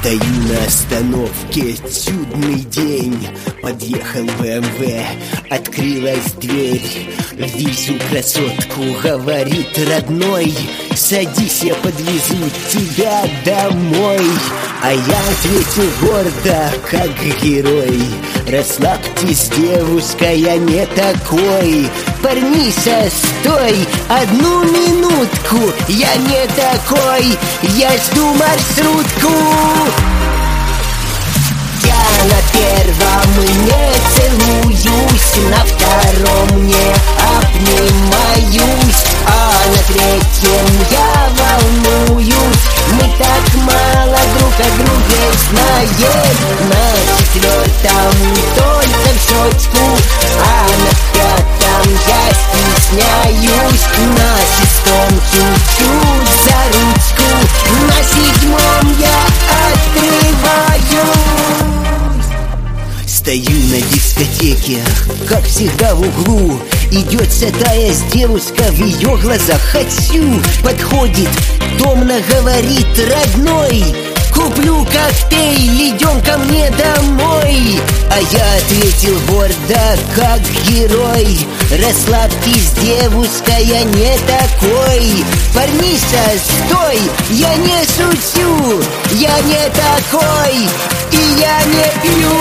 Стою на остановке, чудный день. Подъехал БМВ, открылась дверь. Вижу красотку, говорит родной: садись, я подвезу тебя домой. А я ответил гордо, как герой: расслабьтесь, девушка, я не такой. Парниша, стой, одну минутку, я не такой, я жду маршрутку. Я на первом не целуюсь, на втором не обнимаюсь, а на третьем я волнуюсь. Мы так мало друг о друге знаем. На четвертом только в щечку, а на пятом я стесняюсь. На шестом чуть-чуть за ручку, на седьмом я открываюсь. Стою на дискотеке, как всегда в углу. Идет сатаясь девушка, в ее глазах хочу. Подходит, томно говорит: родной, куплю коктейль, идем ко мне домой. А я ответил гордо, как герой: расслабьтесь, девушка, я не такой. Парниша, стой, я не шучу, я не такой, и я не пью.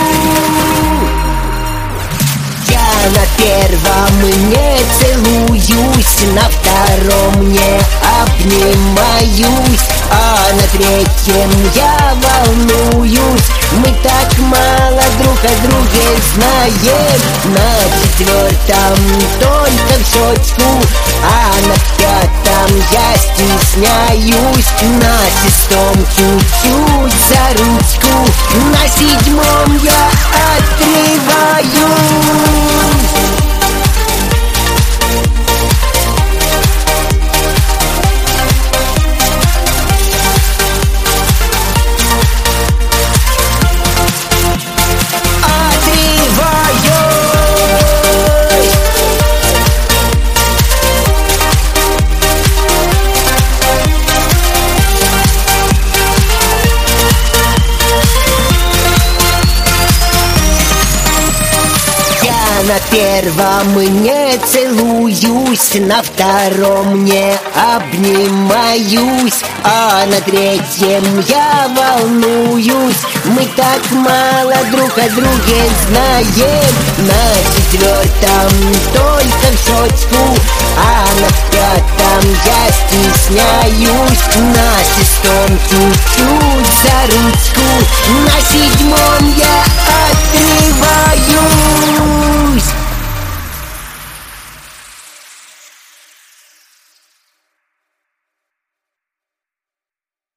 Я на первом не целуюсь, на втором не обнимаюсь, а на третьем я волнуюсь. Мы так мало друг о друге знаем. На четвертом только в щечку, а на пятом я стесняюсь. На шестом чуть-чуть за ручку, на седьмом я открываюсь. На первом не целуюсь, на втором не обнимаюсь, а на третьем я волнуюсь. Мы так мало друг о друге знаем. На четвертом только в щечку, а на пятом я стесняюсь. На шестом чуть-чуть за ручку, на седьмом я